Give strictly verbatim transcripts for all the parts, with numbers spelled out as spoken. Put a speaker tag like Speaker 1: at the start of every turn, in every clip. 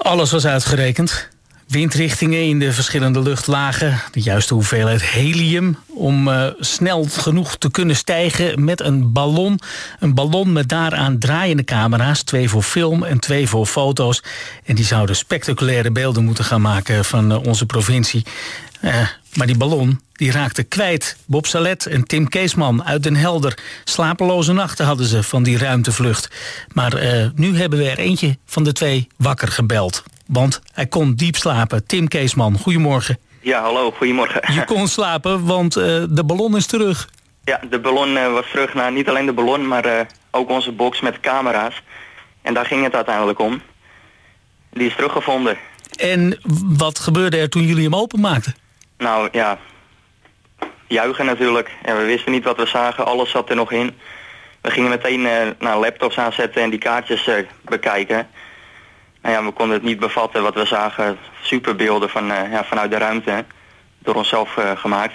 Speaker 1: Alles was uitgerekend. Windrichtingen in de verschillende luchtlagen, de juiste hoeveelheid helium om uh, snel genoeg te kunnen stijgen met een ballon. Een ballon met daaraan draaiende camera's, twee voor film en twee voor foto's. En die zouden spectaculaire beelden moeten gaan maken van uh, onze provincie. Uh, maar die ballon die raakte kwijt. Bob Salet en Tim Keesman uit Den Helder. Slapeloze nachten hadden ze van die ruimtevlucht. Maar uh, nu hebben we er eentje van de twee wakker gebeld. Want hij kon diep slapen. Tim Keesman, goedemorgen.
Speaker 2: Ja, hallo, goedemorgen.
Speaker 1: Je kon slapen, want uh, de ballon is terug.
Speaker 2: Ja, de ballon uh, was terug naar niet alleen de ballon, maar uh, ook onze box met camera's. En daar ging het uiteindelijk om. Die is teruggevonden.
Speaker 1: En wat gebeurde er toen jullie hem openmaakten?
Speaker 2: Nou ja, juichen natuurlijk. Ja, we wisten niet wat we zagen, alles zat er nog in. We gingen meteen uh, nou, laptops aanzetten en die kaartjes uh, bekijken. Nou ja, we konden het niet bevatten wat we zagen. Superbeelden van, uh, ja, vanuit de ruimte, door onszelf uh, gemaakt.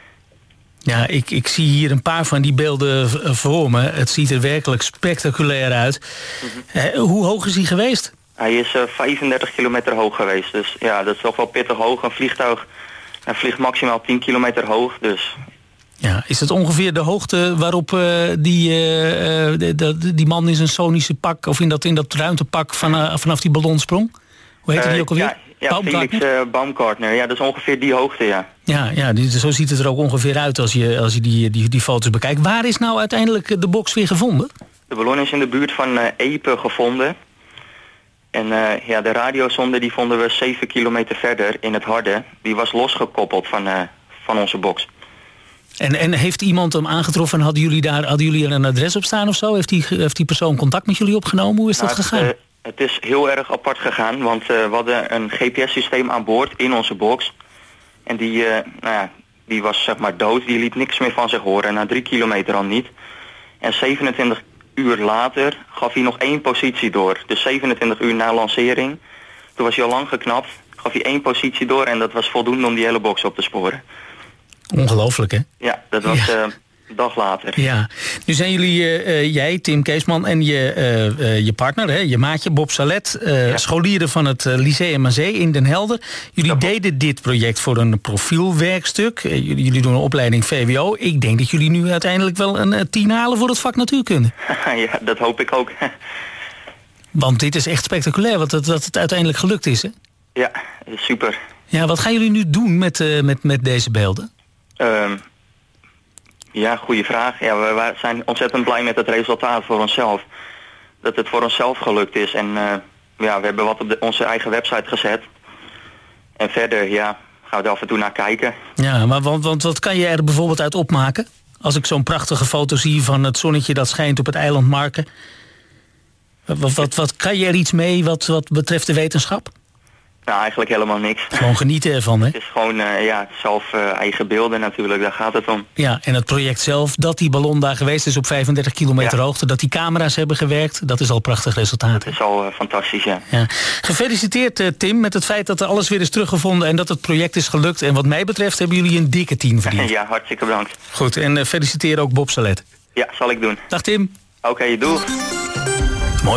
Speaker 1: Ja, ik, ik zie hier een paar van die beelden voor me. Het ziet er werkelijk spectaculair uit. Mm-hmm. Uh, hoe hoog is hij geweest?
Speaker 2: Hij is uh, vijfendertig kilometer hoog geweest. Dus ja, dat is toch wel pittig hoog. Een vliegtuig hij vliegt maximaal tien kilometer hoog. Dus...
Speaker 1: Ja, is het ongeveer de hoogte waarop uh, die, uh, de, de, die man in zijn sonische pak... of in dat, in dat ruimtepak van, uh, vanaf die ballon sprong? Hoe heet uh, die ook alweer?
Speaker 2: Ja, ja Felix uh, Baumgartner. Ja, dat is ongeveer die hoogte, ja. Ja,
Speaker 1: ja die, zo ziet het er ook ongeveer uit als je, als je die, die, die foto's bekijkt. Waar is nou uiteindelijk de box weer gevonden?
Speaker 2: De ballon is in de buurt van uh, Epe gevonden. En uh, ja, de radiozonde die vonden we zeven kilometer verder in het Harde. Die was losgekoppeld van, uh, van onze box.
Speaker 1: En, en heeft iemand hem aangetroffen en hadden jullie daar hadden jullie er een adres op staan of zo? Heeft die, heeft die persoon contact met jullie opgenomen? Hoe is dat
Speaker 2: nou,
Speaker 1: gegaan?
Speaker 2: Het, uh, het is heel erg apart gegaan, want uh, we hadden een G P S-systeem aan boord in onze box. En die, uh, nou ja, die was zeg maar dood, die liet niks meer van zich horen. Na drie kilometer al niet. En zevenentwintig uur later gaf hij nog één positie door. Dus zevenentwintig uur na lancering. Toen was hij al lang geknapt. Gaf hij één positie door en dat was voldoende om die hele box op te sporen.
Speaker 1: Ongelooflijk, hè?
Speaker 2: Ja, dat was
Speaker 1: ja.
Speaker 2: Uh, een dag later.
Speaker 1: Ja. Nu zijn jullie, uh, jij, Tim Keesman en je, uh, uh, je partner, hè, je maatje Bob Salet... Uh, ja. scholieren van het uh, Lyceum aan Zee in Den Helder. Jullie ja, deden dit project voor een profielwerkstuk. Uh, jullie, jullie doen een opleiding V W O. Ik denk dat jullie nu uiteindelijk wel een uh, tien halen voor het vak natuurkunde.
Speaker 2: Ja, dat hoop ik ook.
Speaker 1: Want dit is echt spectaculair, wat het, dat het uiteindelijk gelukt is, hè?
Speaker 2: Ja, super.
Speaker 1: Ja, wat gaan jullie nu doen met, uh, met, met deze beelden?
Speaker 2: Um, ja, goede vraag. Ja, we, we zijn ontzettend blij met het resultaat voor onszelf. Dat het voor onszelf gelukt is. En uh, ja, we hebben wat op de, onze eigen website gezet. En verder, ja, gaan we er af en toe naar kijken.
Speaker 1: Ja, maar want, want wat kan je er bijvoorbeeld uit opmaken? Als ik zo'n prachtige foto zie van het zonnetje dat schijnt op het eiland Marken. Wat, wat, wat kan je er iets mee wat, wat betreft de wetenschap?
Speaker 2: Nou, eigenlijk helemaal niks.
Speaker 1: Gewoon genieten ervan, hè?
Speaker 2: Het is gewoon uh, ja, zelf uh, eigen beelden natuurlijk, daar gaat het om.
Speaker 1: Ja, en het project zelf, dat die ballon daar geweest is op vijfendertig kilometer ja. hoogte... dat die camera's hebben gewerkt, dat is al een prachtig resultaat.
Speaker 2: Dat is al uh, fantastisch, ja.
Speaker 1: ja. Gefeliciteerd, uh, Tim, met het feit dat er alles weer is teruggevonden... en dat het project is gelukt. En wat mij betreft hebben jullie een dikke tien verdiend.
Speaker 2: Ja, hartstikke bedankt.
Speaker 1: Goed, en uh, feliciteer ook Bob Salet.
Speaker 2: Ja, zal ik doen.
Speaker 1: Dag Tim.
Speaker 2: Oké, okay, doei.